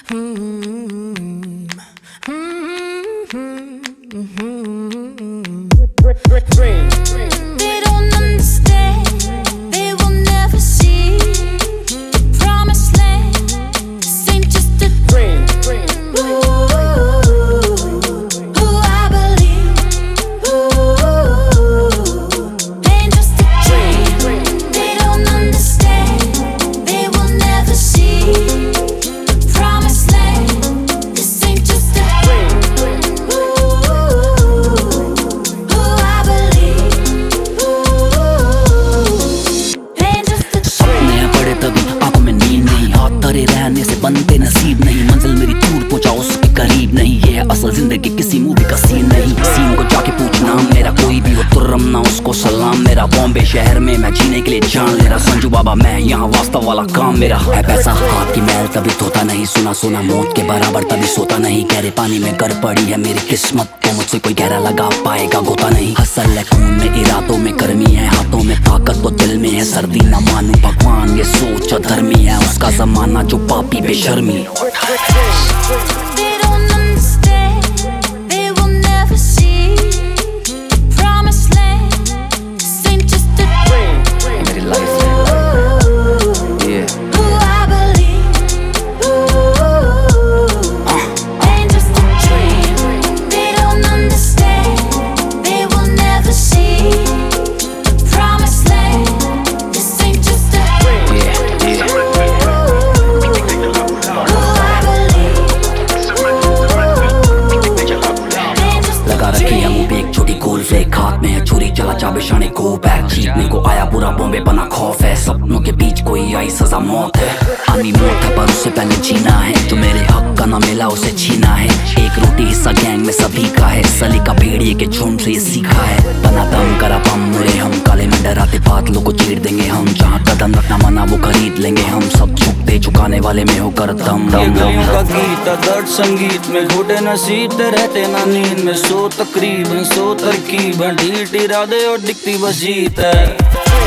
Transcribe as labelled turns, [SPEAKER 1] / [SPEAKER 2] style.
[SPEAKER 1] They don't understand, they will never see the promised land. This ain't just a dream. Ooh, I believe. Ain't just a dream. They don't understand, they will never see the promised land. This ain't just a dream.
[SPEAKER 2] तरे रहने से बनते नसीब नहीं, मंजिल मेरी दूर पहुंचा उसके करीब नहीं। ये है असल जिंदगी, किसी मूवी का सीन नहीं। सीन को जाके पूछना मेरा, कोई भी हो तुर्रम ना उसको सलाम मेरा। बॉम्बे शहर में मैं जीने के लिए जान ले रहा, संजू बाबा मैं यहाँ वास्तव वाला काम मेरा है। पैसा हाथ की मैल तभी धोता नहीं, सुना सुना मौत के बराबर तभी सोता नहीं। गहरे पानी में कर पड़ी है मेरी किस्मत, तो मुझसे कोई गहरा लगा पाएगा गोता नहीं। हसल है खून में, इरादों में गर्मी है, हाथों में ताकत तो दिल में है सर्दी। ना मानू भगवान ये सोच अधर्मी है, उसका जमाना जो पापी बेशर्मी।
[SPEAKER 1] They don't understand, they will never see the promised land. This ain't just a dream.
[SPEAKER 2] मेरी लाइफ है,
[SPEAKER 1] Ooh, I believe. Ain't just a dream. They don't understand, they will never see the promised land. This ain't just a dream.
[SPEAKER 2] लगा रखी है मुंह पे एक छोटी गोल flake, हाथ में है छुरी चला चाबिशाने को बैक। जीतने को आया पूरा बॉम्बे बना खौफ है, सपनों के बीच कोई आई सजा मौत है। आनी मौत है पर उससे पहले जीना है, जो मेरे हक का ना मिला उसे छीना है। एक रोटी हिस्सा गैंग में सभी का है, सली का भेड़िए के झुंड से ये सीखा है। बना दम करा पम मुरे हम, काले में डराते बादलों को चीर देंगे हम। जहाँ कदम रखना मना वो खरीद लेंगे हम, सब झुकते झुकाने वाले में होकर दम दम दम।
[SPEAKER 3] का गीत दर्द संगीत में घोटे नसीब ते रहते ना नींद में। सो तकरीबन सो तरकीब ढीठ इरादे और दिखती बस जीत है।